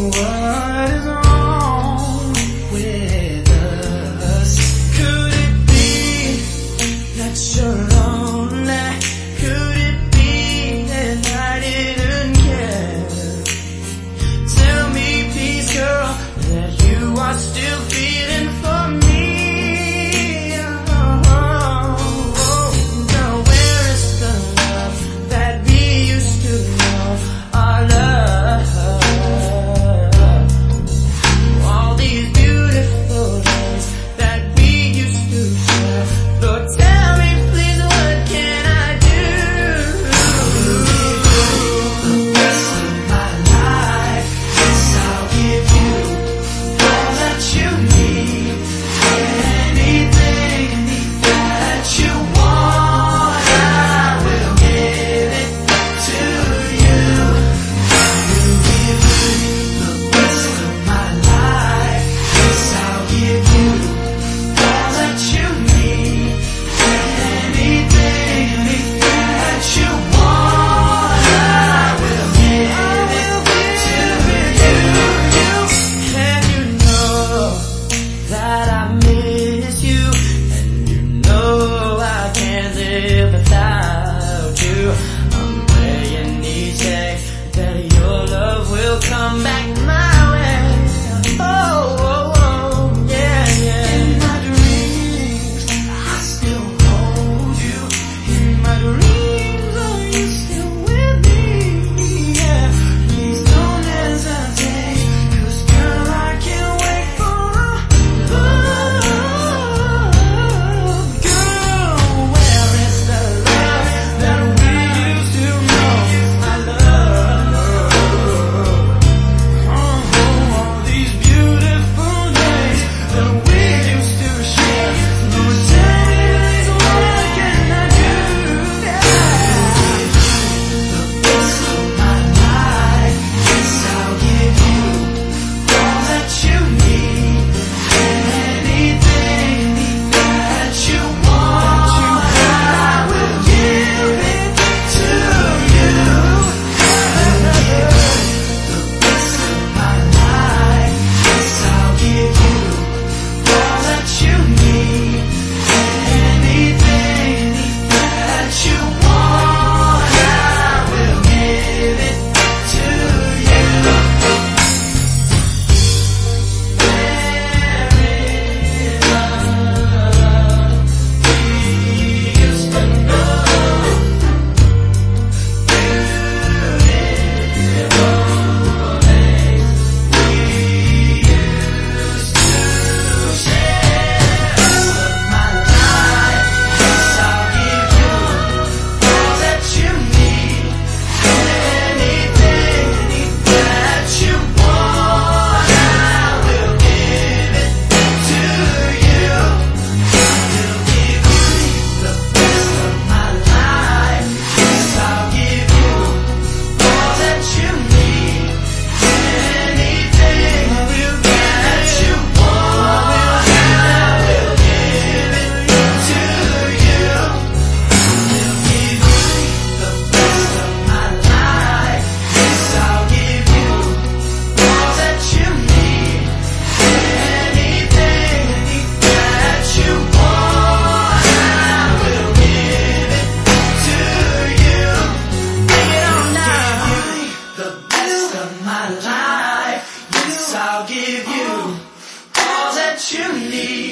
what is wrong with us? Could it be that you're lonely? Could it be that I didn't care? Tell me please, girl, that you are still feeling for me. Come back my way. Oh, oh, oh, yeah, yeah. In my dreams, I still hold you. In my dreams, are you still with me? Yeah. Please don't hesitate, 'cause girl, I can't wait for girl, where is the love that we used to know? My love. I'll give you all that you need.